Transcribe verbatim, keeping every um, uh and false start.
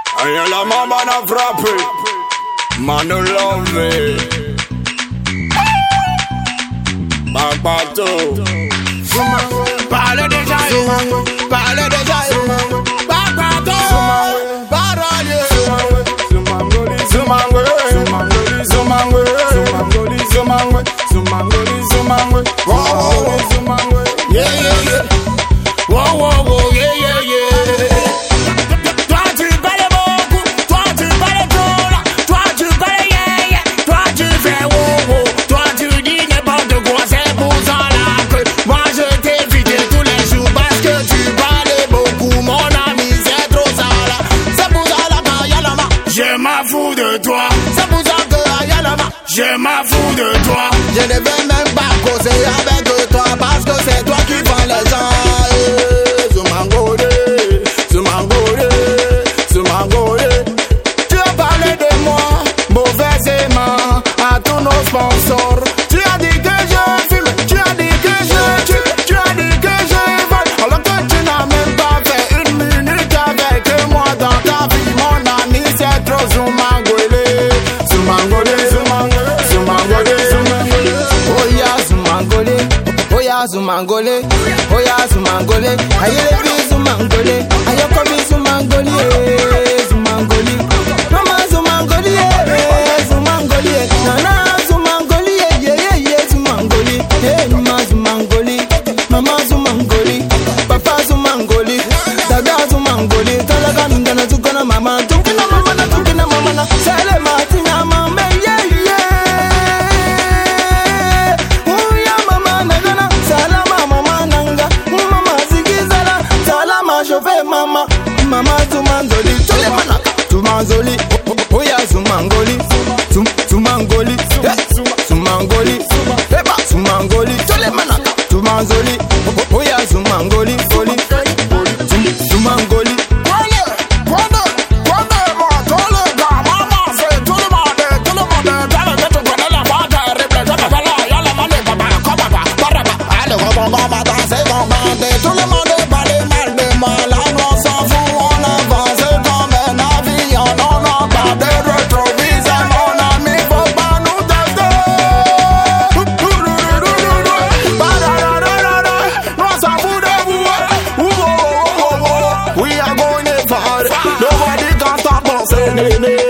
Aïe la maman a frappé, Manu Love, Babato. Parle déjà, parle déjà, Babato, parole. Zumangoli, Zumangoli, Zumangoli, Zumangoli, Zumangoli, Zumangoli, Zumangoli, Zumangoli, yeah, yeah, yeah. Wow, wow, wow, yeah, yeah, yeah. Toi tu parles beaucoup, toi tu parles trop là, toi tu parles yeah, yeah, toi tu fais wow, wow, toi tu dis n'importe quoi, c'est pour ça là que moi je t'évite tous les jours parce que tu parles beaucoup, mon ami, c'est trop ça là. C'est pour ça là que y'a la main, je m'en fous de toi. C'est pour ça que y'a la main, je m'en fous de toi. Je ne veux même pas causer avec toi parce que c'est toi qui prends les gens. Sponsor. Tu as dit que je fume, tu as dit que je tue, tu as dit que je vole, alors que tu n'as même pas fait une minute avec moi dans ta vie, mon ami, c'est trop Zumangoli, Zumangoli, Zumangoli, Zumangoli, Zumangoli. Oh yeah, Zumangoli, oh yeah, Zumangoli, oh yeah, Zumangoli, aïe les Zumangoli, aïe comme Zumangoli, Zumangoli, maman Zumangoli, Zumangoli, nana. Hey, Mama Zumangoli, Mama Zumangoli, Papa Zumangoli, Dada Zumangoli, Talaga Nindana Tukana Mama, Tukana Mama, Tukana Mama, Sale Martina Mama, yeah, yeah. Oh, yeah, Mama Nagana, Salama Mama Nanga, Mama Zigizala, Salama Chauffeur Mama, Mama Zumangoli, Tulemana, Zumangoli, oh, yeah, Zumangoli, Zumangoli, Zumangoli, Zumangoli, Tolemanaka, Zumangoli, oh yeah, Zumangoli, Goli, Zumangoli. Tout le monde parle mal de moi, là on s'en fout, on avance comme un avion, on n'a pas de rétroviseur, mon ami, faut pas nous tester. We are going to fight. Nobody can stop us.